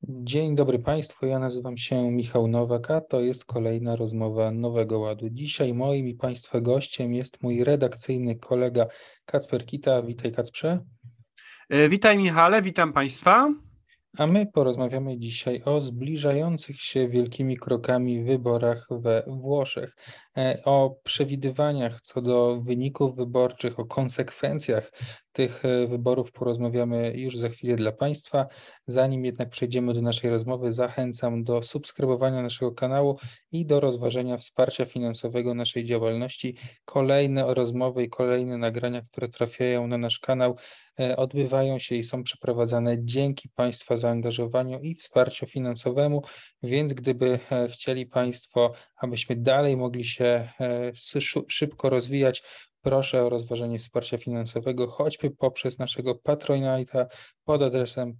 Dzień dobry Państwu, ja nazywam się Michał Nowak, a to jest kolejna rozmowa Nowego Ładu. Dzisiaj moim i Państwa gościem jest mój redakcyjny kolega Kacper Kita. Witaj, Kacprze. Witaj Michale, witam Państwa. A my porozmawiamy dzisiaj o zbliżających się wielkimi krokami wyborach we Włoszech, o przewidywaniach co do wyników wyborczych, o konsekwencjach tych wyborów porozmawiamy już za chwilę dla Państwa. Zanim jednak przejdziemy do naszej rozmowy, zachęcam do subskrybowania naszego kanału i do rozważenia wsparcia finansowego naszej działalności. Kolejne rozmowy i kolejne nagrania, które trafiają na nasz kanał, odbywają się i są przeprowadzane dzięki Państwa zaangażowaniu i wsparciu finansowemu, więc gdyby chcieli Państwo, abyśmy dalej mogli się szybko rozwijać, proszę o rozważenie wsparcia finansowego, choćby poprzez naszego Patronite'a pod adresem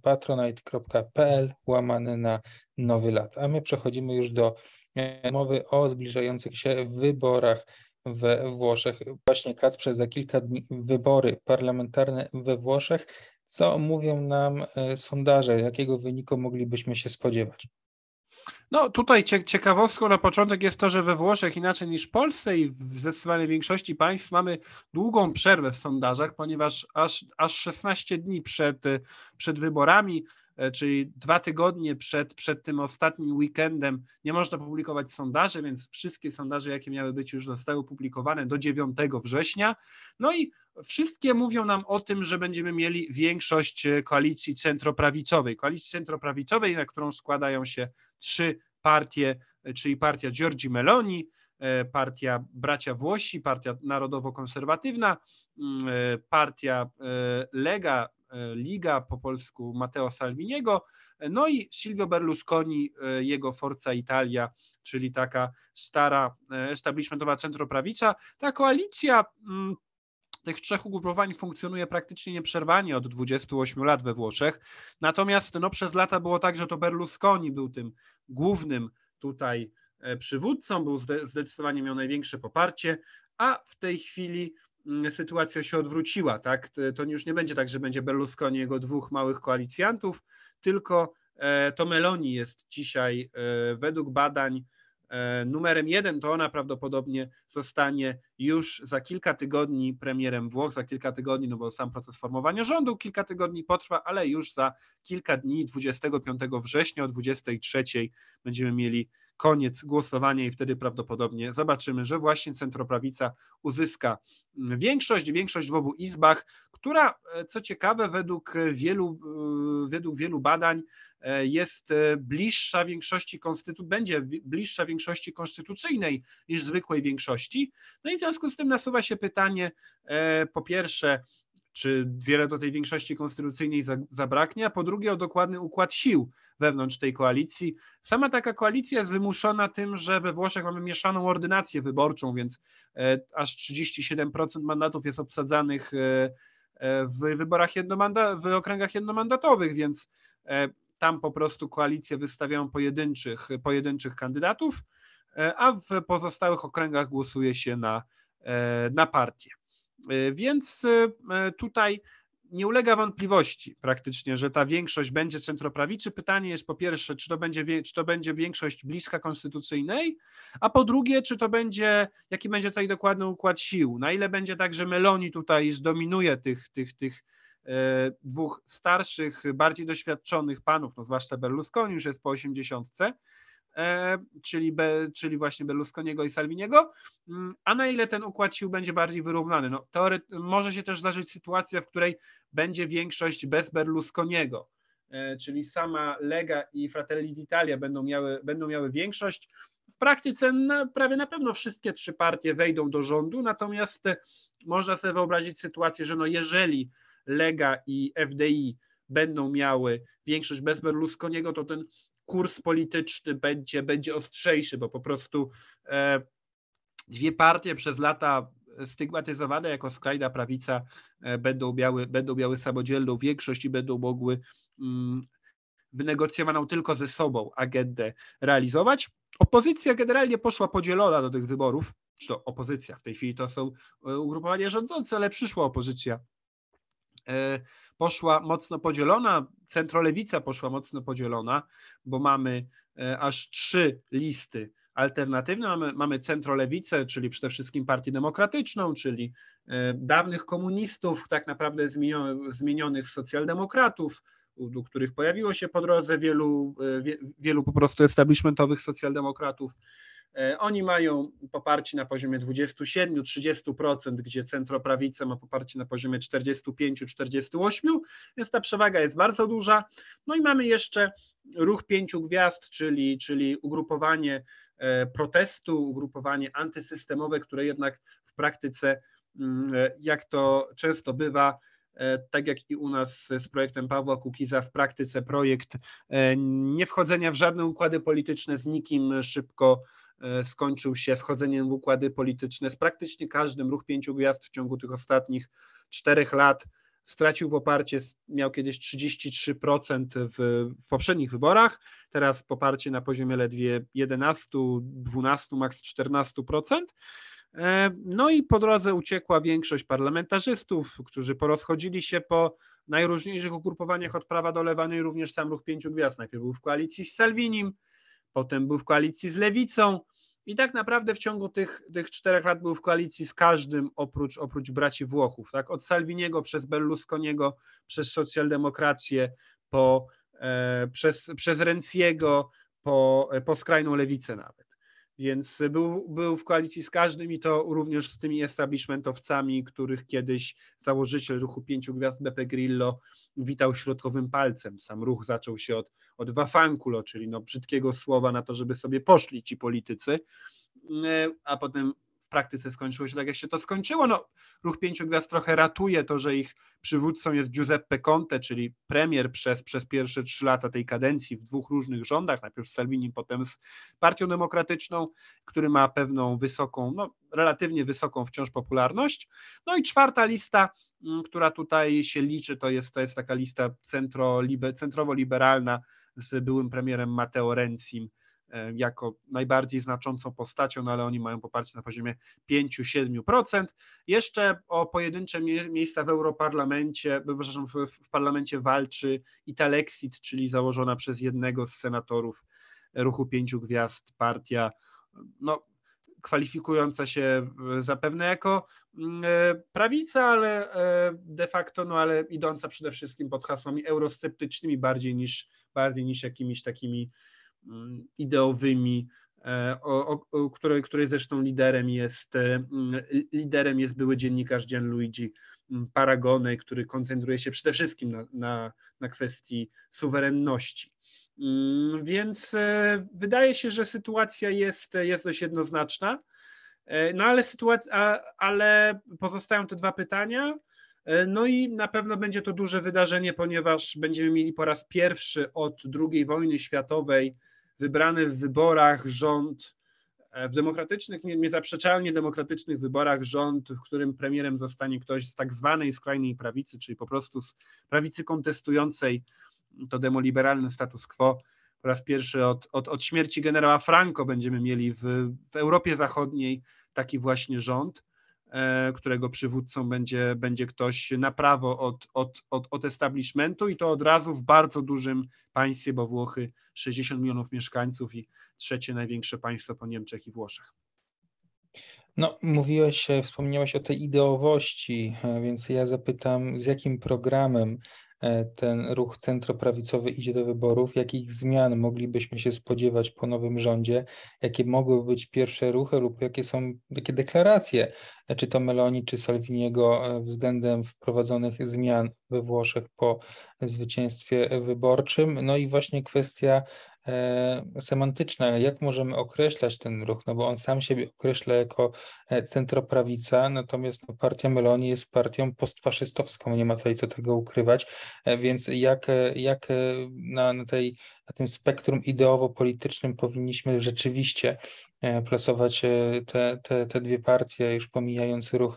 patronite.pl/Nowy Ład. A my przechodzimy już do mowy o zbliżających się wyborach we Włoszech. Właśnie, Kacprze, za kilka dni wybory parlamentarne we Włoszech. Co mówią nam sondaże? Jakiego wyniku moglibyśmy się spodziewać? No tutaj ciekawostką na początek jest to, że we Włoszech inaczej niż w Polsce i w zdecydowanej większości państw mamy długą przerwę w sondażach, ponieważ aż 16 dni przed wyborami, czyli 2 tygodnie przed tym ostatnim weekendem nie można publikować sondaży, więc wszystkie sondaże, jakie miały być, już zostały publikowane do 9 września. No i wszystkie mówią nam o tym, że będziemy mieli większość koalicji centroprawicowej. Koalicji centroprawicowej, na którą składają się 3 partie, czyli partia Giorgi Meloni, partia Bracia Włosi, partia narodowo-konserwatywna, partia Lega, Liga po polsku Matteo Salviniego, no i Silvio Berlusconi, jego Forza Italia, czyli taka stara establishmentowa centroprawica. Ta koalicja tych 3 ugrupowań funkcjonuje praktycznie nieprzerwanie od 28 lat we Włoszech, natomiast przez lata było tak, że to Berlusconi był tym głównym tutaj przywódcą, zdecydowanie miał największe poparcie, a w tej chwili sytuacja się odwróciła, tak? To już nie będzie tak, że będzie Berlusconi i jego 2 małych koalicjantów, tylko to Meloni jest dzisiaj według badań numerem 1, to ona prawdopodobnie zostanie już za kilka tygodni premierem Włoch, za kilka tygodni, no bo sam proces formowania rządu kilka tygodni potrwa, ale już za kilka dni, 25 września o 23 będziemy mieli koniec głosowania i wtedy prawdopodobnie zobaczymy, że właśnie centroprawica uzyska większość w obu izbach, która, co ciekawe, według wielu badań jest bliższa większości będzie bliższa większości konstytucyjnej niż zwykłej większości. No i w związku z tym nasuwa się pytanie, po pierwsze, czy wiele do tej większości konstytucyjnej zabraknie, a po drugie o dokładny układ sił wewnątrz tej koalicji. Sama taka koalicja jest wymuszona tym, że we Włoszech mamy mieszaną ordynację wyborczą, więc aż 37% mandatów jest obsadzanych w wyborach w okręgach jednomandatowych, więc tam po prostu koalicje wystawiają pojedynczych kandydatów, a w pozostałych okręgach głosuje się na partię. Więc tutaj nie ulega wątpliwości praktycznie, że ta większość będzie centroprawicy. Pytanie jest po pierwsze, czy to będzie większość bliska konstytucyjnej, a po drugie, jaki będzie tutaj dokładny układ sił, na ile będzie tak, że Meloni tutaj zdominuje tych 2 starszych, bardziej doświadczonych panów, no zwłaszcza Berlusconi już jest po 80, czyli właśnie Berlusconiego i Salviniego, a na ile ten układ sił będzie bardziej wyrównany. No, może się też zdarzyć sytuacja, w której będzie większość bez Berlusconiego, czyli sama Lega i Fratelli d'Italia będą miały większość. W praktyce prawie na pewno wszystkie 3 partie wejdą do rządu, natomiast można sobie wyobrazić sytuację, że jeżeli Lega i FDI będą miały większość bez Berlusconiego, to ten kurs polityczny będzie ostrzejszy, bo po prostu 2 partie przez lata stygmatyzowane jako skrajna prawica będą miały samodzielną większość i będą mogły wynegocjowaną tylko ze sobą agendę realizować. Opozycja generalnie poszła podzielona do tych wyborów, czy to opozycja, w tej chwili to są ugrupowania rządzące, ale przyszła opozycja poszła mocno podzielona, centrolewica poszła mocno podzielona, bo mamy aż 3 listy alternatywne. Mamy centrolewicę, czyli przede wszystkim Partię Demokratyczną, czyli dawnych komunistów, tak naprawdę zmienionych w socjaldemokratów, u których pojawiło się po drodze wielu po prostu establishmentowych socjaldemokratów. Oni mają poparcie na poziomie 27-30%, gdzie centroprawica ma poparcie na poziomie 45-48%, więc ta przewaga jest bardzo duża. No i mamy jeszcze Ruch Pięciu Gwiazd, czyli ugrupowanie protestu, ugrupowanie antysystemowe, które jednak w praktyce, jak to często bywa, tak jak i u nas z projektem Pawła Kukiza, w praktyce projekt nie wchodzenia w żadne układy polityczne z nikim szybko skończył się wchodzeniem w układy polityczne z praktycznie każdym. Ruch Pięciu Gwiazd w ciągu tych ostatnich 4 lat stracił poparcie, miał kiedyś 33% w poprzednich wyborach, teraz poparcie na poziomie ledwie 11, 12, maks 14%. No i po drodze uciekła większość parlamentarzystów, którzy porozchodzili się po najróżniejszych ugrupowaniach od prawa do lewa, no i również sam Ruch Pięciu Gwiazd. Najpierw był w koalicji z Salvinim, potem był w koalicji z Lewicą i tak naprawdę w ciągu tych 4 lat był w koalicji z każdym oprócz braci Włochów. Tak? Od Salviniego przez Berlusconiego, przez socjaldemokrację, przez Renziego, po skrajną lewicę nawet. Więc był w koalicji z każdym i to również z tymi establishmentowcami, których kiedyś założyciel Ruchu Pięciu Gwiazd Beppe Grillo witał środkowym palcem. Sam ruch zaczął się od wafankulo, czyli brzydkiego słowa na to, żeby sobie poszli ci politycy, a potem w praktyce skończyło się tak, jak się to skończyło. Ruch Pięciu Gwiazd trochę ratuje to, że ich przywódcą jest Giuseppe Conte, czyli premier przez pierwsze 3 lata tej kadencji w 2 różnych rządach, najpierw z Salvini, potem z Partią Demokratyczną, który ma pewną wysoką, relatywnie wysoką wciąż popularność. No i 4. lista, która tutaj się liczy, to jest taka lista centrowo-liberalna z byłym premierem Matteo Renzim jako najbardziej znaczącą postacią, ale oni mają poparcie na poziomie 5-7%. Jeszcze o pojedyncze miejsca w Europarlamencie, przepraszam, w parlamencie walczy Italexit, czyli założona przez jednego z senatorów Ruchu Pięciu Gwiazd partia, kwalifikująca się zapewne jako prawica, ale de facto, ale idąca przede wszystkim pod hasłami eurosceptycznymi bardziej niż jakimiś takimi ideowymi, której zresztą liderem jest były dziennikarz Gianluigi Paragone, który koncentruje się przede wszystkim na kwestii suwerenności. Więc wydaje się, że sytuacja jest dość jednoznaczna, ale pozostają te 2 pytania. No i na pewno będzie to duże wydarzenie, ponieważ będziemy mieli po raz pierwszy od II wojny światowej wybrany w wyborach rząd, w demokratycznych, niezaprzeczalnie demokratycznych wyborach rząd, w którym premierem zostanie ktoś z tak zwanej skrajnej prawicy, czyli po prostu z prawicy kontestującej to demoliberalny status quo. Po raz pierwszy od śmierci generała Franco będziemy mieli w Europie Zachodniej taki właśnie rząd, którego przywódcą będzie ktoś na prawo od establishmentu i to od razu w bardzo dużym państwie, bo Włochy 60 milionów mieszkańców i 3. największe państwo po Niemczech i Włoszech. Wspomniałeś o tej ideowości, więc ja zapytam, z jakim programem ten ruch centroprawicowy idzie do wyborów, jakich zmian moglibyśmy się spodziewać po nowym rządzie, jakie mogły być pierwsze ruchy lub jakie są takie deklaracje, czy to Meloni, czy Salviniego względem wprowadzonych zmian we Włoszech po zwycięstwie wyborczym. No i właśnie kwestia semantyczna, jak możemy określać ten ruch, bo on sam siebie określa jako centroprawica, natomiast partia Meloni jest partią postfaszystowską, nie ma tutaj co tego ukrywać, więc jak na tym spektrum ideowo-politycznym powinniśmy rzeczywiście plasować te 2 partie, już pomijając ruch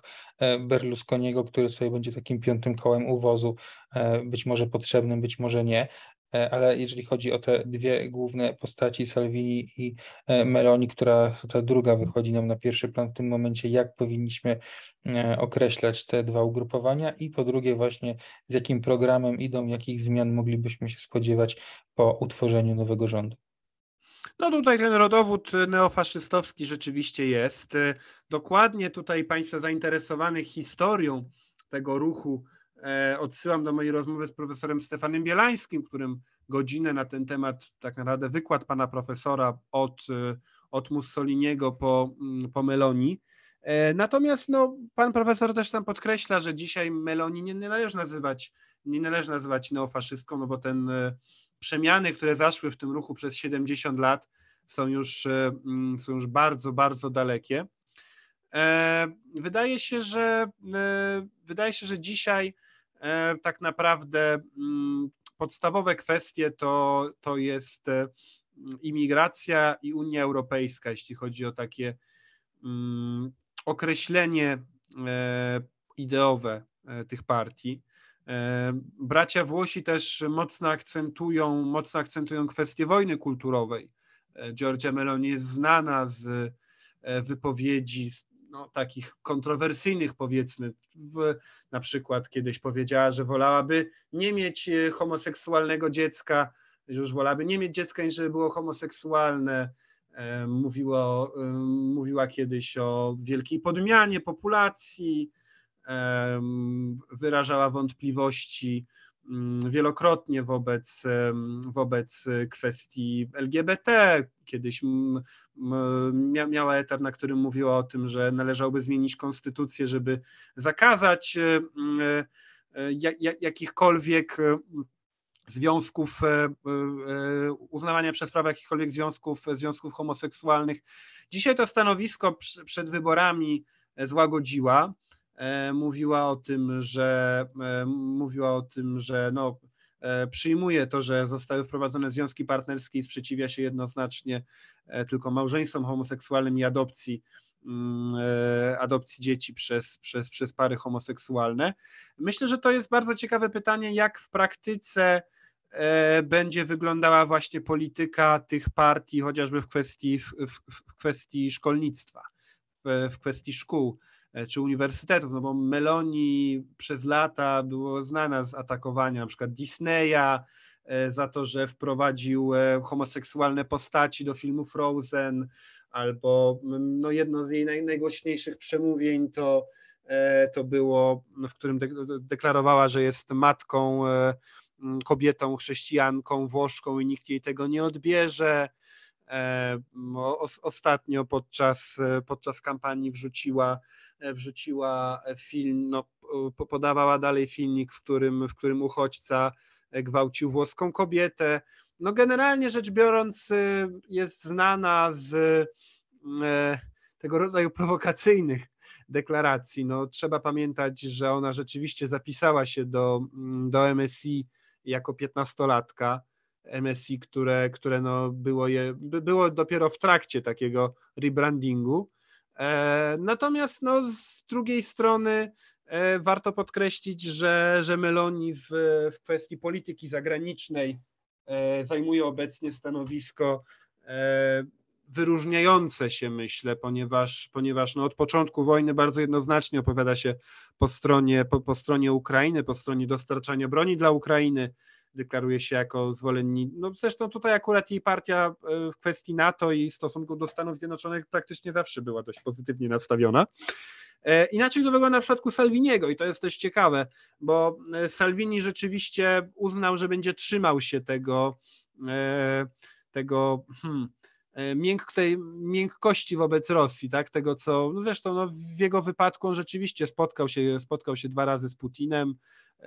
Berlusconiego, który tutaj będzie takim 5. kołem u wozu, być może potrzebnym, być może nie. ale jeżeli chodzi o te dwie główne postaci, Salvini i Meloni, która ta druga wychodzi nam na pierwszy plan w tym momencie, jak powinniśmy określać te dwa ugrupowania i po drugie właśnie z jakim programem idą, jakich zmian moglibyśmy się spodziewać po utworzeniu nowego rządu. No tutaj ten rodowód neofaszystowski rzeczywiście jest. Dokładnie tutaj Państwa zainteresowanych historią tego ruchu odsyłam do mojej rozmowy z profesorem Stefanem Bielańskim, którym godzinę na ten temat, tak naprawdę wykład pana profesora od Mussoliniego po Meloni. Natomiast no, pan profesor też tam podkreśla, że dzisiaj Meloni nie należy nazywać neofaszystką, no bo ten przemiany, które zaszły w tym ruchu przez 70 lat są już bardzo, bardzo dalekie. Wydaje się, że dzisiaj tak naprawdę podstawowe kwestie to jest imigracja i Unia Europejska, jeśli chodzi o takie określenie ideowe tych partii. Bracia Włosi też mocno akcentują kwestię wojny kulturowej. Giorgia Meloni jest znana z wypowiedzi takich kontrowersyjnych, powiedzmy. Na przykład kiedyś powiedziała, że wolałaby nie mieć homoseksualnego dziecka, że już wolałaby nie mieć dziecka, niż żeby było homoseksualne. Mówiła kiedyś o wielkiej podmianie populacji, wyrażała wątpliwości wielokrotnie wobec kwestii LGBT. Kiedyś miała etap, na którym mówiła o tym, że należałoby zmienić konstytucję, żeby zakazać jakichkolwiek związków, uznawania przez prawo jakichkolwiek związków homoseksualnych. Dzisiaj to stanowisko przed wyborami złagodziła. Mówiła o tym, że no, przyjmuje to, że zostały wprowadzone związki partnerskie i sprzeciwia się jednoznacznie tylko małżeństwom homoseksualnym i adopcji dzieci przez pary homoseksualne. Myślę, że to jest bardzo ciekawe pytanie, jak w praktyce będzie wyglądała właśnie polityka tych partii, chociażby w kwestii szkolnictwa, w kwestii szkół czy uniwersytetów, no bo Meloni przez lata było znana z atakowania na przykład Disneya za to, że wprowadził homoseksualne postaci do filmu Frozen, albo no jedno z jej najgłośniejszych przemówień to było, w którym deklarowała, że jest matką, kobietą, chrześcijanką, Włoszką i nikt jej tego nie odbierze. Ostatnio podczas kampanii wrzuciła film, no, podawała dalej filmik, w którym uchodźca gwałcił włoską kobietę. No generalnie rzecz biorąc jest znana z tego rodzaju prowokacyjnych deklaracji. No, trzeba pamiętać, że ona rzeczywiście zapisała się do MSI jako 15-latka. MSI, które no było dopiero w trakcie takiego rebrandingu. Natomiast no, z drugiej strony warto podkreślić, że Meloni w kwestii polityki zagranicznej zajmuje obecnie stanowisko wyróżniające się, myślę, ponieważ no, od początku wojny bardzo jednoznacznie opowiada się po stronie Ukrainy, po stronie dostarczania broni dla Ukrainy, deklaruje się jako zwolennik, no zresztą tutaj akurat jej partia w kwestii NATO i w stosunku do Stanów Zjednoczonych praktycznie zawsze była dość pozytywnie nastawiona. Inaczej to wygląda w przypadku Salviniego i to jest też ciekawe, bo Salvini rzeczywiście uznał, że będzie trzymał się tej miękkości wobec Rosji, tak? Tego, co no zresztą no, w jego wypadku on rzeczywiście spotkał się 2 razy z Putinem,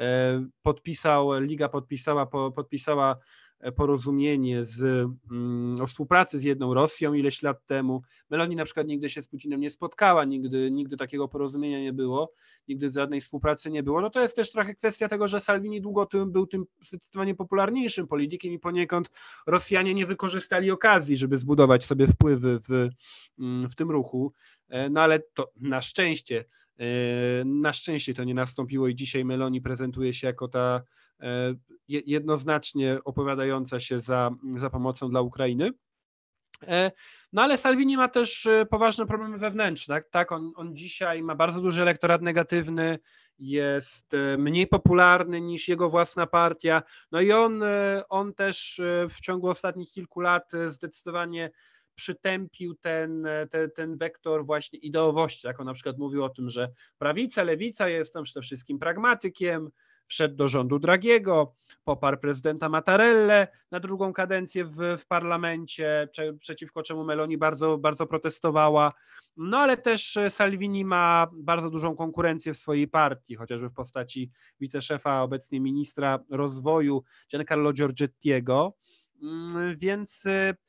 Liga podpisała porozumienie o współpracy z jedną Rosją ileś lat temu. Meloni na przykład nigdy się z Putinem nie spotkała, nigdy takiego porozumienia nie było, nigdy żadnej współpracy nie było. No to jest też trochę kwestia tego, że Salvini długo był tym zdecydowanie popularniejszym politykiem i poniekąd Rosjanie nie wykorzystali okazji, żeby zbudować sobie wpływy w tym ruchu. No ale to na szczęście to nie nastąpiło i dzisiaj Meloni prezentuje się jako ta jednoznacznie opowiadająca się za pomocą dla Ukrainy. No ale Salvini ma też poważne problemy wewnętrzne. Tak? On dzisiaj ma bardzo duży elektorat negatywny, jest mniej popularny niż jego własna partia. No i on też w ciągu ostatnich kilku lat zdecydowanie przytępił ten wektor właśnie ideowości. Tak? On na przykład mówił o tym, że prawica, lewica, jestem przede wszystkim pragmatykiem, wszedł do rządu Draghiego, poparł prezydenta Mattarellę na drugą kadencję w parlamencie, przeciwko czemu Meloni bardzo, bardzo protestowała. No ale też Salvini ma bardzo dużą konkurencję w swojej partii, chociażby w postaci wiceszefa, obecnie ministra rozwoju Giancarlo Giorgettiego, więc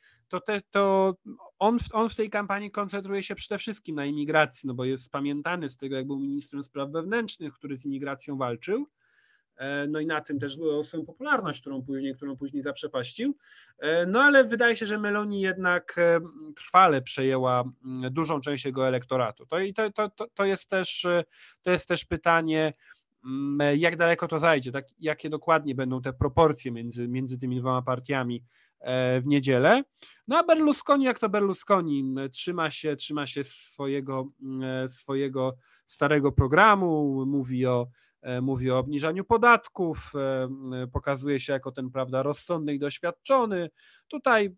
on w tej kampanii koncentruje się przede wszystkim na imigracji, no bo jest pamiętany z tego, jak był ministrem spraw wewnętrznych, który z imigracją walczył. No i na tym też była swoją popularność, którą później zaprzepaścił. No ale wydaje się, że Meloni jednak trwale przejęła dużą część jego elektoratu. To jest też pytanie, jak daleko to zajdzie, tak? Jakie dokładnie będą te proporcje między tymi dwoma partiami w niedzielę. No a Berlusconi, jak to Berlusconi, trzyma się swojego starego programu, mówi o obniżaniu podatków, pokazuje się jako ten, prawda, rozsądny i doświadczony. Tutaj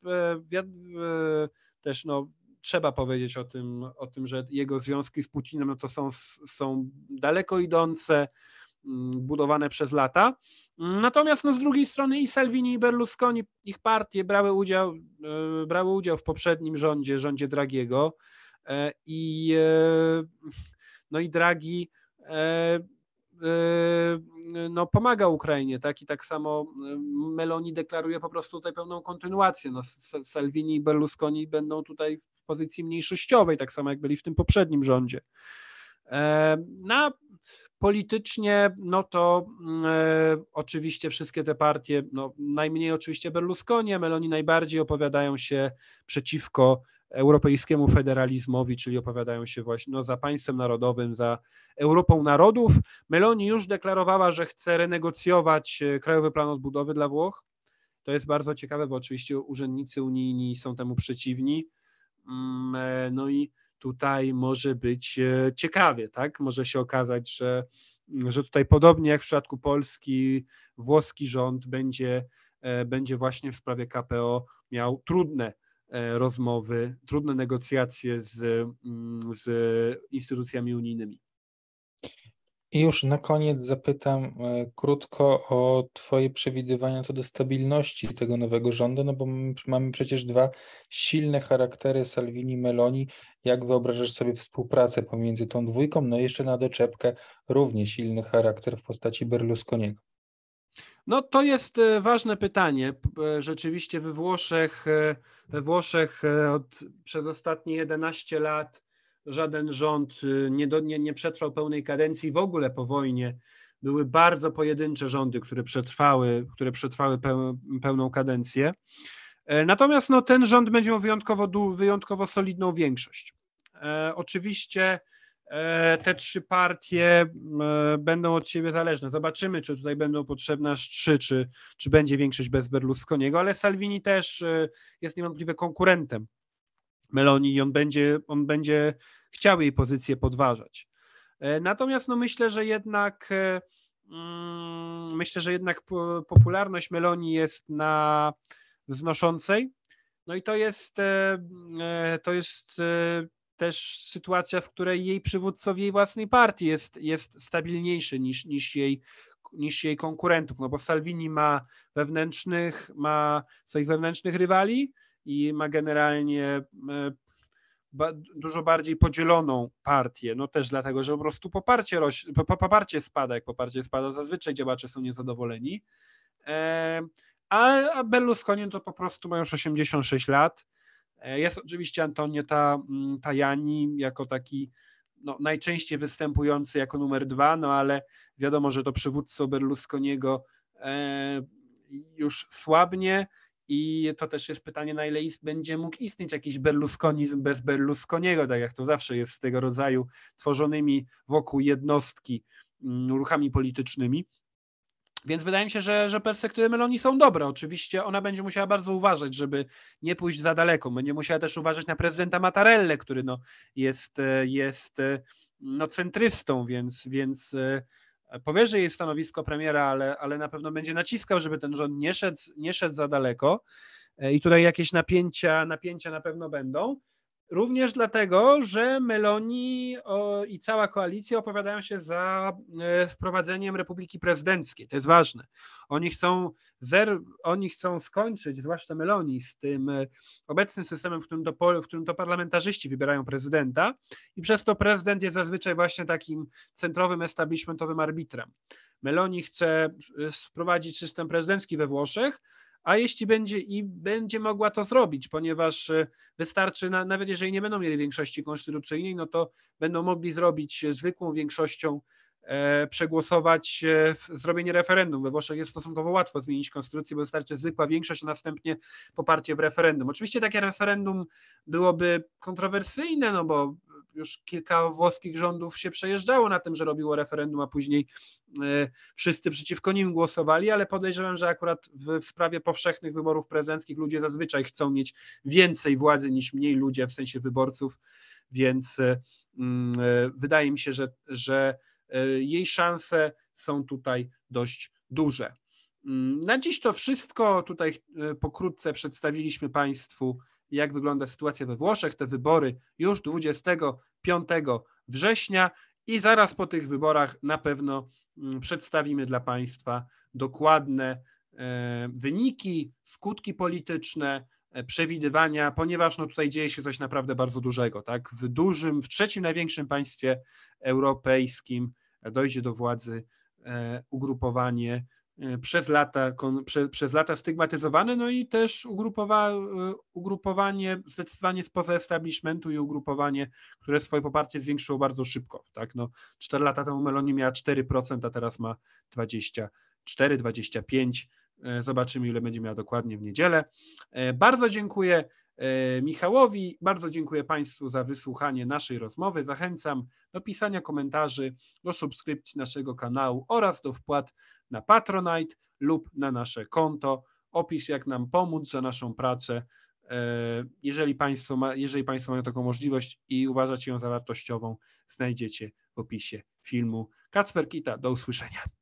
też trzeba powiedzieć o tym, że jego związki z Putinem to są daleko idące, budowane przez lata. Natomiast z drugiej strony i Salvini, i Berlusconi, ich partie brały udział w poprzednim rządzie Draghiego i Draghi pomaga Ukrainie, tak? I tak samo Meloni deklaruje po prostu tutaj pełną kontynuację. Salvini i Berlusconi będą tutaj w pozycji mniejszościowej, tak samo jak byli w tym poprzednim rządzie. Politycznie, to oczywiście wszystkie te partie, najmniej oczywiście Berlusconi, a Meloni najbardziej opowiadają się przeciwko europejskiemu federalizmowi, czyli opowiadają się właśnie za państwem narodowym, za Europą narodów. Meloni już deklarowała, że chce renegocjować Krajowy Plan Odbudowy dla Włoch. To jest bardzo ciekawe, bo oczywiście urzędnicy unijni są temu przeciwni. No i tutaj może być ciekawie, tak? Może się okazać, że tutaj podobnie jak w przypadku Polski, włoski rząd będzie właśnie w sprawie KPO miał trudne rozmowy, trudne negocjacje z instytucjami unijnymi. I już na koniec zapytam krótko o Twoje przewidywania co do stabilności tego nowego rządu, no bo mamy przecież dwa silne charaktery Salvini-Meloni. Jak wyobrażasz sobie współpracę pomiędzy tą dwójką? No i jeszcze na doczepkę równie silny charakter w postaci Berlusconiego. To jest ważne pytanie. Rzeczywiście we Włoszech przez ostatnie 11 lat żaden rząd nie przetrwał pełnej kadencji. W ogóle po wojnie były bardzo pojedyncze rządy, które przetrwały pełną kadencję. Natomiast ten rząd będzie miał wyjątkowo solidną większość. Oczywiście te trzy partie będą od siebie zależne. Zobaczymy, czy tutaj będą potrzebne aż trzy, czy będzie większość bez Berlusconiego, ale Salvini też jest niewątpliwie konkurentem Meloni i on będzie chciał jej pozycję podważać. Natomiast myślę, że jednak popularność Meloni jest na wznoszącej. No i to jest też sytuacja, w której jej przywódca w jej własnej partii jest stabilniejszy niż jej konkurentów, bo Salvini ma swoich wewnętrznych rywali i ma generalnie dużo bardziej podzieloną partię, też dlatego, że po prostu poparcie spada, jak poparcie spada, zazwyczaj działacze są niezadowoleni, a Berlusconi to po prostu ma już 86 lat. Jest oczywiście Antonio Tajani jako taki najczęściej występujący jako numer 2, ale wiadomo, że to przywódca Berlusconiego już słabnie i to też jest pytanie, na ile będzie mógł istnieć jakiś berlusconizm bez Berlusconiego, tak jak to zawsze jest z tego rodzaju tworzonymi wokół jednostki ruchami politycznymi. Więc wydaje mi się, że perspektywy Meloni są dobre. Oczywiście ona będzie musiała bardzo uważać, żeby nie pójść za daleko. Będzie musiała też uważać na prezydenta Mattarellę, który no jest no centrystą, więc powierzy jej stanowisko premiera, ale na pewno będzie naciskał, żeby ten rząd nie szedł za daleko. I tutaj jakieś napięcia na pewno będą. Również dlatego, że Meloni i cała koalicja opowiadają się za wprowadzeniem republiki prezydenckiej. To jest ważne. Oni chcą skończyć, zwłaszcza Meloni, z tym obecnym systemem, w którym to parlamentarzyści wybierają prezydenta i przez to prezydent jest zazwyczaj właśnie takim centrowym, establishmentowym arbitrem. Meloni chce wprowadzić system prezydencki we Włoszech, a jeśli będzie mogła to zrobić, ponieważ wystarczy, nawet jeżeli nie będą mieli większości konstytucyjnej, no to będą mogli zrobić zwykłą większością, przegłosować zrobienie referendum. We Włoszech jest stosunkowo łatwo zmienić konstytucję, bo wystarczy zwykła większość, a następnie poparcie w referendum. Oczywiście takie referendum byłoby kontrowersyjne, no bo już kilka włoskich rządów się przejeżdżało na tym, że robiło referendum, a później wszyscy przeciwko nim głosowali, ale podejrzewam, że akurat w sprawie powszechnych wyborów prezydenckich ludzie zazwyczaj chcą mieć więcej władzy niż mniej ludzie, w sensie wyborców, więc wydaje mi się, że jej szanse są tutaj dość duże. Na dziś to wszystko. Tutaj pokrótce przedstawiliśmy Państwu, jak wygląda sytuacja we Włoszech. Te wybory już 25 września i zaraz po tych wyborach na pewno przedstawimy dla Państwa dokładne wyniki, skutki polityczne, przewidywania, ponieważ no tutaj dzieje się coś naprawdę bardzo dużego. Tak? W trzecim największym państwie europejskim dojdzie do władzy ugrupowanie przez lata stygmatyzowane, no i też ugrupowanie zdecydowanie spoza establishmentu i ugrupowanie, które swoje poparcie zwiększyło bardzo szybko. Tak? No, 4 lata temu Meloni miała 4%, a teraz ma 24, 25%. Zobaczymy, ile będzie miała dokładnie w niedzielę. Bardzo dziękuję Michałowi, bardzo dziękuję Państwu za wysłuchanie naszej rozmowy. Zachęcam do pisania komentarzy, do subskrypcji naszego kanału oraz do wpłat na Patronite lub na nasze konto. Opis, jak nam pomóc za naszą pracę. Jeżeli Państwo mają taką możliwość i uważacie ją za wartościową, znajdziecie w opisie filmu. Kacper Kita, do usłyszenia.